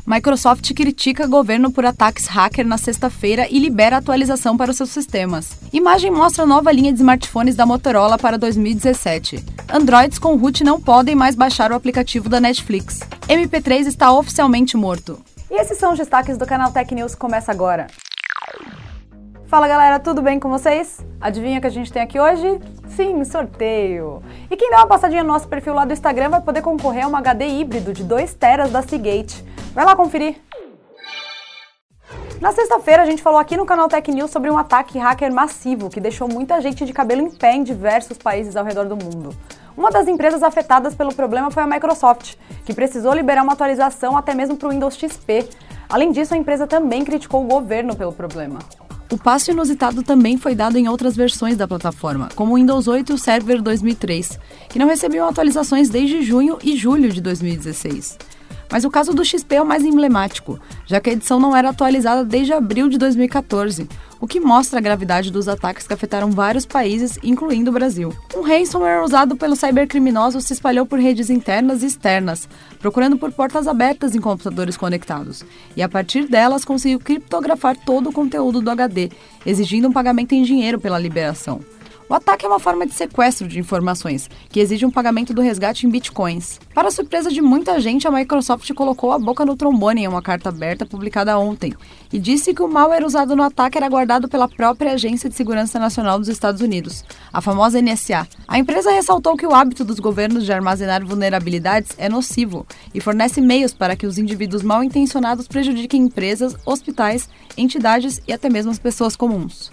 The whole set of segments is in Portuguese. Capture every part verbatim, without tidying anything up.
Microsoft critica governo por ataques hacker na sexta-feira e libera atualização para os seus sistemas. Imagem mostra nova linha de smartphones da Motorola para dois mil e dezessete. Androids com root não podem mais baixar o aplicativo da Netflix. M P três está oficialmente morto. E esses são os destaques do canal Tech News que começa agora. Fala galera, tudo bem com vocês? Adivinha o que a gente tem aqui hoje? Sim, sorteio! E quem dá uma passadinha no nosso perfil lá do Instagram vai poder concorrer a um H D híbrido de dois teras da Seagate. Vai lá conferir! Na sexta-feira a gente falou aqui no canal Tech News sobre um ataque hacker massivo que deixou muita gente de cabelo em pé em diversos países ao redor do mundo. Uma das empresas afetadas pelo problema foi a Microsoft, que precisou liberar uma atualização até mesmo para o Windows X P. Além disso, a empresa também criticou o governo pelo problema. O passo inusitado também foi dado em outras versões da plataforma, como o Windows oito e o Server dois mil e três, que não recebiam atualizações desde junho e julho de dois mil e dezesseis. Mas o caso do X P é o mais emblemático, já que a edição não era atualizada desde abril de dois mil e quatorze, o que mostra a gravidade dos ataques que afetaram vários países, incluindo o Brasil. Um ransomware usado pelos cybercriminosos se espalhou por redes internas e externas, procurando por portas abertas em computadores conectados, e a partir delas conseguiu criptografar todo o conteúdo do H D, exigindo um pagamento em dinheiro pela liberação. O ataque é uma forma de sequestro de informações, que exige um pagamento do resgate em bitcoins. Para a surpresa de muita gente, a Microsoft colocou a boca no trombone em uma carta aberta publicada ontem e disse que o malware usado no ataque era guardado pela própria Agência de Segurança Nacional dos Estados Unidos, a famosa N S A. A empresa ressaltou que o hábito dos governos de armazenar vulnerabilidades é nocivo e fornece meios para que os indivíduos mal intencionados prejudiquem empresas, hospitais, entidades e até mesmo as pessoas comuns.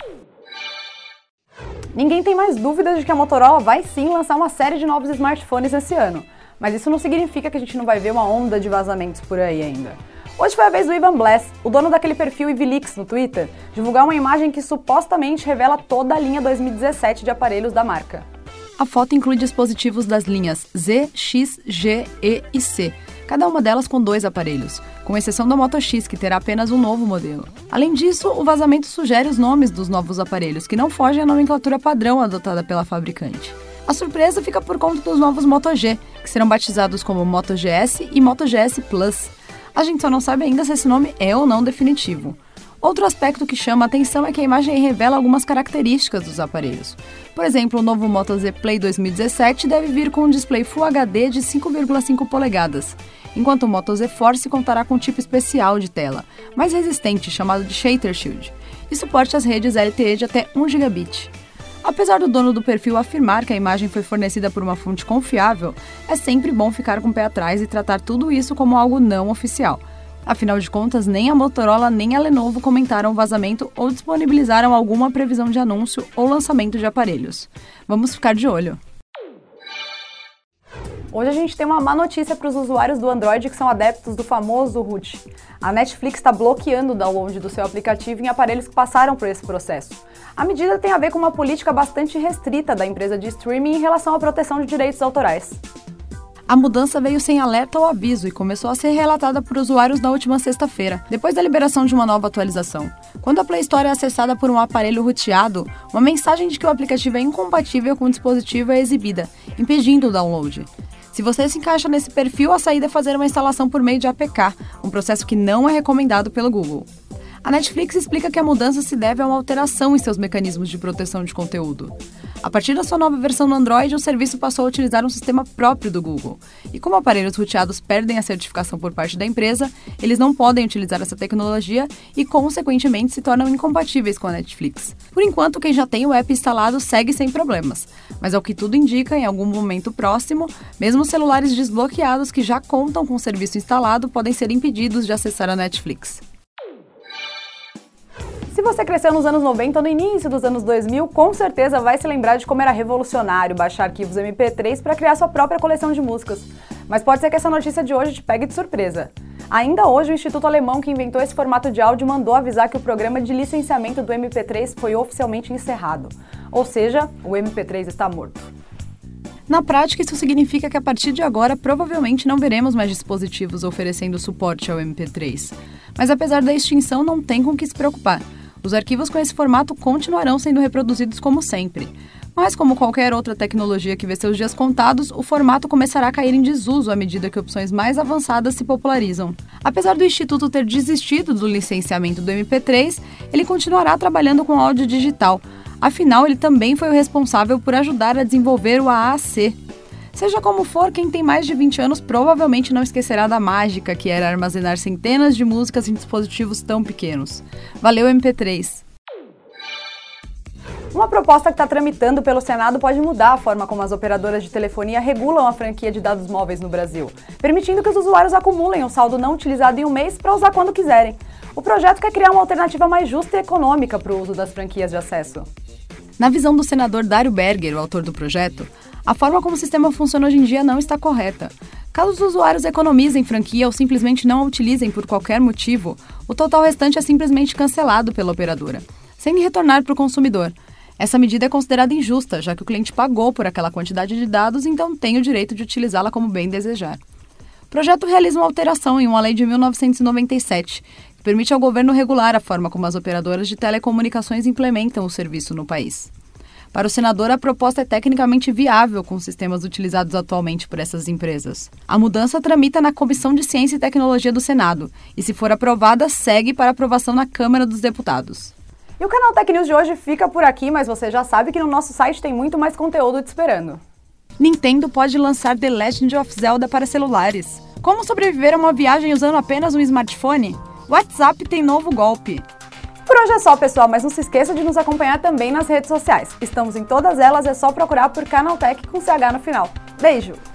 Ninguém tem mais dúvidas de que a Motorola vai sim lançar uma série de novos smartphones esse ano, mas isso não significa que a gente não vai ver uma onda de vazamentos por aí ainda. Hoje foi a vez do Ivan Blass, o dono daquele perfil Ivilix no Twitter, divulgar uma imagem que supostamente revela toda a linha dois mil e dezessete de aparelhos da marca. A foto inclui dispositivos das linhas Z, X, G, E e C, cada uma delas com dois aparelhos, com exceção da Moto X, que terá apenas um novo modelo. Além disso, o vazamento sugere os nomes dos novos aparelhos, que não fogem à nomenclatura padrão adotada pela fabricante. A surpresa fica por conta dos novos Moto G, que serão batizados como Moto G S e Moto G S Plus. A gente só não sabe ainda se esse nome é ou não definitivo. Outro aspecto que chama a atenção é que a imagem revela algumas características dos aparelhos. Por exemplo, o novo Moto Z Play dois mil e dezessete deve vir com um display Full H D de cinco vírgula cinco polegadas, enquanto o Moto Z Force contará com um tipo especial de tela, mais resistente, chamado de Shader Shield, e suporte às redes L T E de até um gigabit. Apesar do dono do perfil afirmar que a imagem foi fornecida por uma fonte confiável, é sempre bom ficar com o pé atrás e tratar tudo isso como algo não oficial. Afinal de contas, nem a Motorola nem a Lenovo comentaram o vazamento ou disponibilizaram alguma previsão de anúncio ou lançamento de aparelhos. Vamos ficar de olho. Hoje a gente tem uma má notícia para os usuários do Android que são adeptos do famoso root. A Netflix está bloqueando o download do seu aplicativo em aparelhos que passaram por esse processo. A medida tem a ver com uma política bastante restrita da empresa de streaming em relação à proteção de direitos autorais. A mudança veio sem alerta ou aviso e começou a ser relatada por usuários na última sexta-feira, depois da liberação de uma nova atualização. Quando a Play Store é acessada por um aparelho roteado, uma mensagem de que o aplicativo é incompatível com o dispositivo é exibida, impedindo o download. Se você se encaixa nesse perfil, a saída é fazer uma instalação por meio de A P K, um processo que não é recomendado pelo Google. A Netflix explica que a mudança se deve a uma alteração em seus mecanismos de proteção de conteúdo. A partir da sua nova versão no Android, o serviço passou a utilizar um sistema próprio do Google. E como aparelhos roteados perdem a certificação por parte da empresa, eles não podem utilizar essa tecnologia e, consequentemente, se tornam incompatíveis com a Netflix. Por enquanto, quem já tem o app instalado segue sem problemas. Mas, ao que tudo indica, em algum momento próximo, mesmo celulares desbloqueados que já contam com o serviço instalado podem ser impedidos de acessar a Netflix. Se você cresceu nos anos noventa ou no início dos anos dois mil, com certeza vai se lembrar de como era revolucionário baixar arquivos M P três para criar sua própria coleção de músicas. Mas pode ser que essa notícia de hoje te pegue de surpresa. Ainda hoje, o Instituto Alemão que inventou esse formato de áudio mandou avisar que o programa de licenciamento do M P três foi oficialmente encerrado. Ou seja, o M P três está morto. Na prática, isso significa que a partir de agora provavelmente não veremos mais dispositivos oferecendo suporte ao M P três. Mas apesar da extinção, não tem com que se preocupar. Os arquivos com esse formato continuarão sendo reproduzidos como sempre. Mas, como qualquer outra tecnologia que vê seus dias contados, o formato começará a cair em desuso à medida que opções mais avançadas se popularizam. Apesar do Instituto ter desistido do licenciamento do M P três, ele continuará trabalhando com áudio digital. Afinal, ele também foi o responsável por ajudar a desenvolver o A A C. Seja como for, quem tem mais de vinte anos provavelmente não esquecerá da mágica que era armazenar centenas de músicas em dispositivos tão pequenos. Valeu, M P três! Uma proposta que está tramitando pelo Senado pode mudar a forma como as operadoras de telefonia regulam a franquia de dados móveis no Brasil, permitindo que os usuários acumulem o saldo não utilizado em um mês para usar quando quiserem. O projeto quer criar uma alternativa mais justa e econômica para o uso das franquias de acesso. Na visão do senador Dário Berger, o autor do projeto, a forma como o sistema funciona hoje em dia não está correta. Caso os usuários economizem franquia ou simplesmente não a utilizem por qualquer motivo, o total restante é simplesmente cancelado pela operadora, sem retornar para o consumidor. Essa medida é considerada injusta, já que o cliente pagou por aquela quantidade de dados, então tem o direito de utilizá-la como bem desejar. O projeto realiza uma alteração em uma lei de mil novecentos e noventa e sete, que permite ao governo regular a forma como as operadoras de telecomunicações implementam o serviço no país. Para o senador, a proposta é tecnicamente viável com os sistemas utilizados atualmente por essas empresas. A mudança tramita na Comissão de Ciência e Tecnologia do Senado e, se for aprovada, segue para aprovação na Câmara dos Deputados. E o Canal Tech News de hoje fica por aqui, mas você já sabe que no nosso site tem muito mais conteúdo te esperando. Nintendo pode lançar The Legend of Zelda para celulares. Como sobreviver a uma viagem usando apenas um smartphone? WhatsApp tem novo golpe. Por hoje é só, pessoal, mas não se esqueça de nos acompanhar também nas redes sociais. Estamos em todas elas, é só procurar por Canaltech com C H no final. Beijo!